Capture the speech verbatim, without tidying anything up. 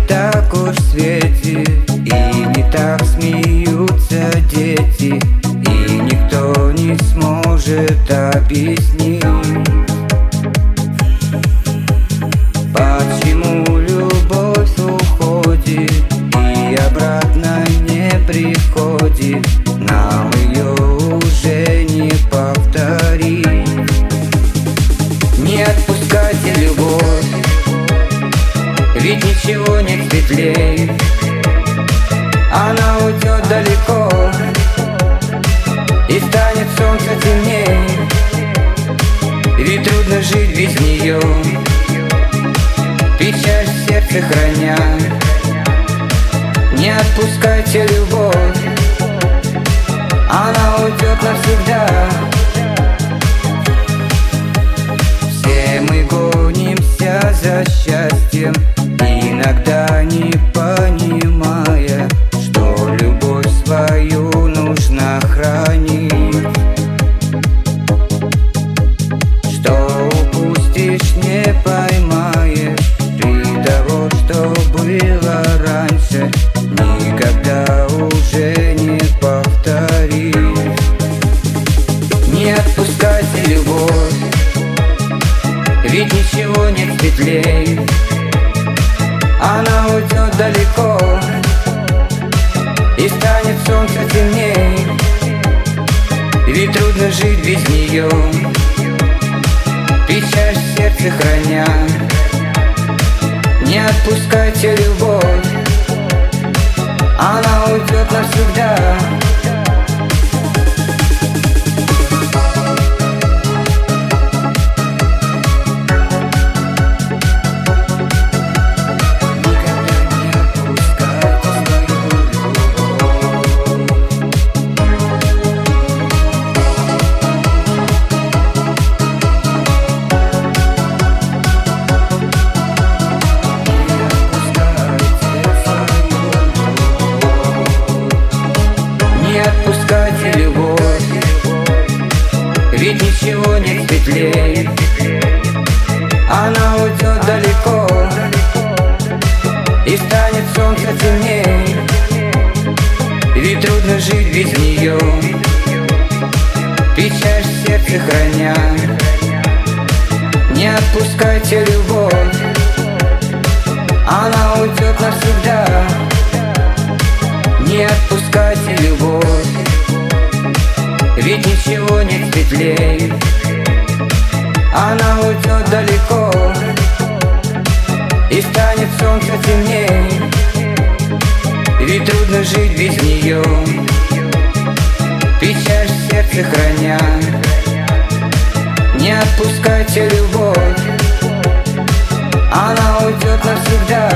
так уж светит, и не так смеются дети, и никто не сможет объяснить, почему любовь уходит и обратно не приходит. Нам ее уже не повторить. Не отпускайте любовь, ведь ничего нет светлей. Она уйдет далеко, и станет солнце темней, ведь трудно жить без нее, печаль в сердце храня. Не отпускайте любовь, она уйдет навсегда. Все мы гонимся за счастьем, иногда не понимая, что любовь свою нужно хранить. Что упустишь, не поймаешь, и того, что было раньше, никогда уже не повторить. Не отпускайте любовь, ведь ничего нет светлей. Она уйдет далеко, и станет солнце темней, ведь трудно жить без нее, печаль в сердце храня. Не отпускайте любовь, она уйдет навсегда. Ведь ничего нет светлей. Она уйдет далеко, и станет солнце темней, ведь трудно жить без нее, печаль в сердце храня. Не отпускайте любовь, она уйдет навсегда. Не отпускайте любовь, ведь ничего нет светлей. Она уйдет далеко, и станет солнце темней, ведь трудно жить без нее, печаль в сердце храня. Не отпускайте любовь, она уйдет навсегда.